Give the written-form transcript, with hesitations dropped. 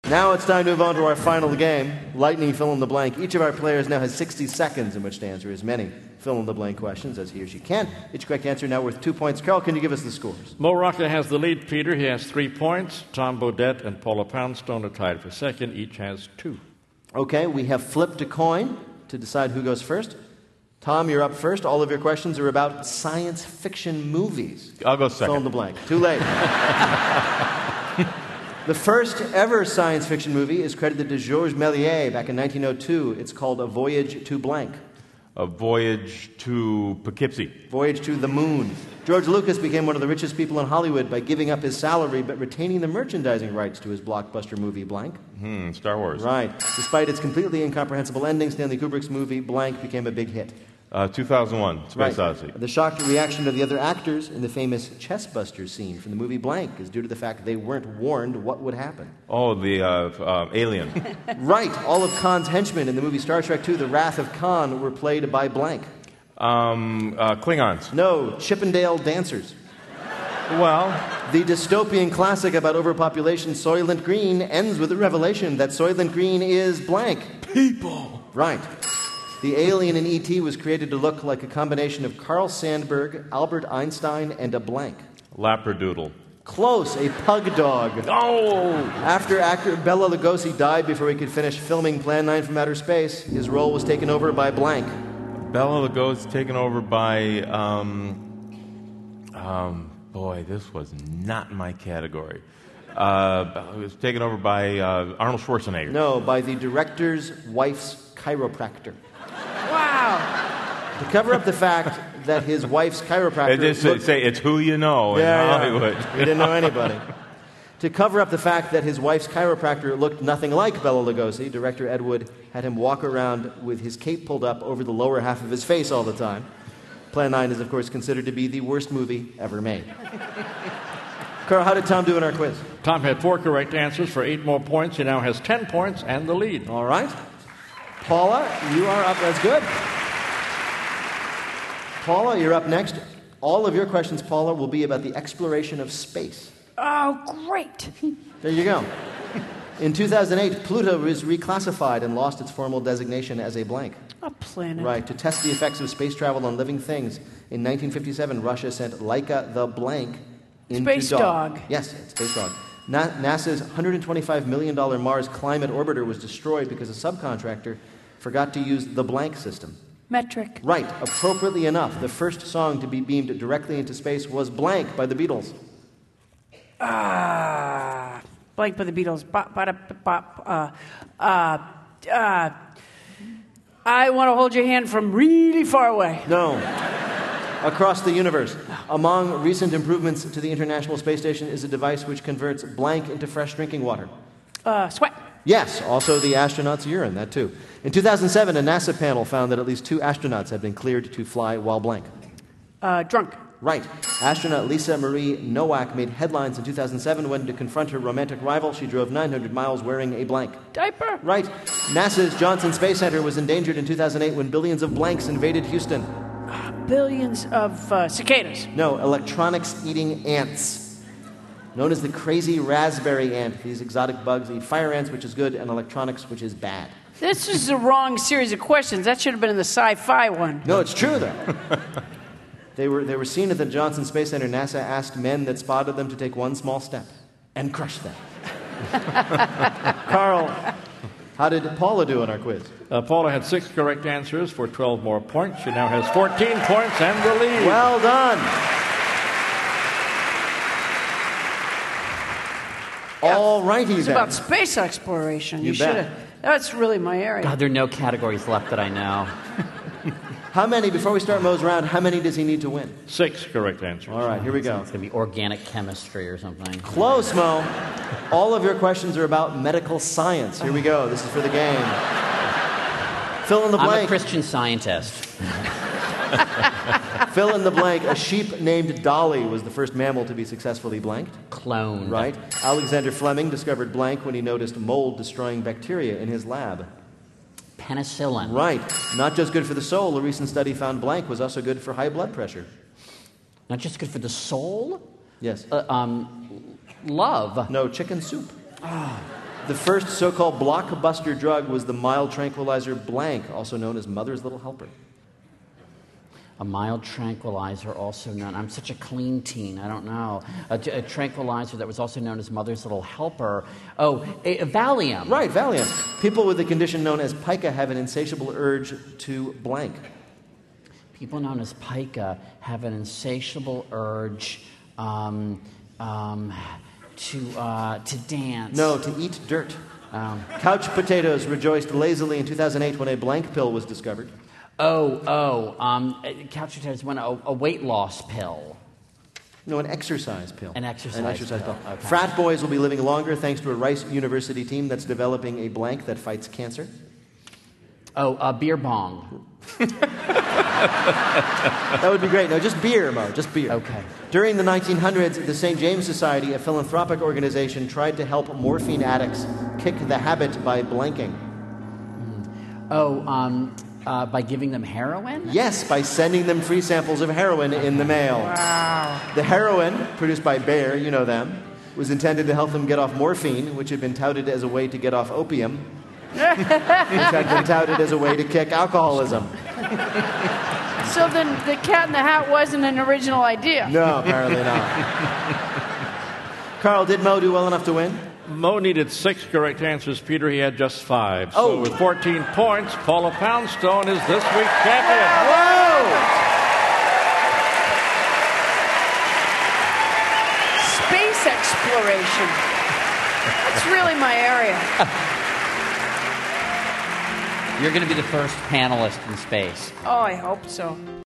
Now it's time to move on to our final game, Lightning Fill in the Blank. Each of our players now has 60 seconds in which to answer as many fill-in-the-blank questions as he or she can. Each correct answer now worth 2 points. Carl, can you give us the scores? Mo Rocca has the lead, Peter. He has 3 points. Tom Bodette and Paula Poundstone are tied for second. Each has 2. Okay, we have flipped a coin to decide who goes first. Tom, you're up first. All of your questions are about science fiction movies. I'll go second. Fill in the blank. Too late. The first ever science fiction movie is credited to Georges Méliès back in 1902. It's called A Voyage to Blank. A Voyage to Poughkeepsie. Voyage to the Moon. George Lucas became one of the richest people in Hollywood by giving up his salary but retaining the merchandising rights to his blockbuster movie Blank. Star Wars. Right. Despite its completely incomprehensible ending, Stanley Kubrick's movie Blank became a big hit. 2001, Space Odyssey. The shocked reaction of the other actors in the famous chestbuster scene from the movie Blank is due to the fact they weren't warned what would happen. Oh, the Alien. Right. All of Khan's henchmen in the movie Star Trek II, The Wrath of Khan, were played by Blank. Klingons. No, Chippendale dancers. Well, the dystopian classic about overpopulation, Soylent Green, ends with the revelation that Soylent Green is blank. people. Right. The alien in E.T. was created to look like a combination of Carl Sandburg, Albert Einstein, and a blank. Labradoodle. Close, a pug dog. Oh! After actor Bela Lugosi died before he could finish filming Plan 9 from Outer Space, his role was taken over by blank. Bela Lugosi taken over by, boy, this was not my category. It was taken over by Arnold Schwarzenegger. No, by the director's wife's chiropractor. Wow. To cover up the fact that his wife's chiropractor... Say it's who you know in Hollywood. Yeah. He didn't know anybody. To cover up the fact that his wife's chiropractor looked nothing like Bela Lugosi, director Ed Wood had him walk around with his cape pulled up over the lower half of his face all the time. Plan 9 is, of course, considered to be the worst movie ever made. Carl, how did Tom do in our quiz? Tom had 4 correct answers for 8 more points. He now has 10 points and the lead. All right. Paula, you are up. That's good. Paula, you're up next. All of your questions, Paula, will be about the exploration of space. Oh, great. There you go. In 2008, Pluto was reclassified and lost its formal designation as a blank. A planet. Right. To test the effects of space travel on living things, in 1957, Russia sent Laika the blank into Space Dog. Yes, Space Dog. NASA's $125 million Mars Climate Orbiter was destroyed because a subcontractor forgot to use the blank system. Metric. Right. Appropriately enough, the first song to be beamed directly into space was Blank by the Beatles. Blank by the Beatles. I want to hold your hand from really far away. No. Across the universe. Among recent improvements to the International Space Station is a device which converts blank into fresh drinking water. Sweat. Yes, also the astronauts' urine, that too. In 2007, a NASA panel found that at least 2 astronauts had been cleared to fly while blank. Drunk. Right. Astronaut Lisa Marie Nowak made headlines in 2007 when, to confront her romantic rival, she drove 900 miles wearing a blank. Diaper. Right. NASA's Johnson Space Center was endangered in 2008 when billions of blanks invaded Houston. Billions of cicadas. No, electronics-eating ants. Known as the crazy raspberry ant. These exotic bugs eat fire ants, which is good, and electronics, which is bad. This is the wrong series of questions. That should have been in the sci-fi one. No, it's true, though. They were seen at the Johnson Space Center. NASA asked men that spotted them to take one small step and crush them. Carl, how did Paula do on our quiz? Paula had 6 correct answers for 12 more points. She now has 14 points and the lead. Well done. All righty, It's then. about space exploration. You should bet. have. That's really my area. God, there are no categories left that I know. How many, before we start Mo's round, how many does he need to win? 6 correct answers. All right, here we go. It's going to be organic chemistry or something. Close, Mo. All of your questions are about medical science. Here we go. This is for the game. Fill in the blank. I'm a Christian Scientist. Fill in the blank. A sheep named Dolly was the first mammal to be successfully blanked. Cloned. Right. Alexander Fleming discovered blank when he noticed mold destroying bacteria in his lab. Penicillin. Right. Not just good for the soul. A recent study found blank was also good for high blood pressure. Not just good for the soul? Yes. Love. No, chicken soup. The first so-called blockbuster drug was the mild tranquilizer blank, also known as Mother's Little Helper. A mild tranquilizer, also known. I'm such a clean teen. I don't know. A tranquilizer that was also known as Mother's Little Helper. Oh, a Valium. Right, Valium. People with the condition known as pica have an insatiable urge to blank. People known as pica have an insatiable urge to dance. No, to eat dirt. Couch potatoes rejoiced lazily in 2008 when a blank pill was discovered. Couch potatoes went a weight loss pill. No, an exercise pill. An exercise pill. Okay. Frat boys will be living longer thanks to a Rice University team that's developing a blank that fights cancer. A beer bong. That would be great. No, just beer, Mo, just beer. Okay. During the 1900s, the St. James Society, a philanthropic organization, tried to help morphine addicts kick the habit by blanking. By giving them heroin? Yes, by sending them free samples of heroin in the mail. Wow. The heroin, produced by Bayer, you know them, was intended to help them get off morphine, which had been touted as a way to get off opium, which had been touted as a way to kick alcoholism. So then the Cat in the Hat wasn't an original idea. No, apparently not. Carl, did Mo do well enough to win? Mo needed 6 correct answers. Peter, he had just 5. Oh. So with 14 points, Paula Poundstone is this week's champion. Whoa! Space exploration. That's really my area. You're going to be the first panelist in space. Oh, I hope so.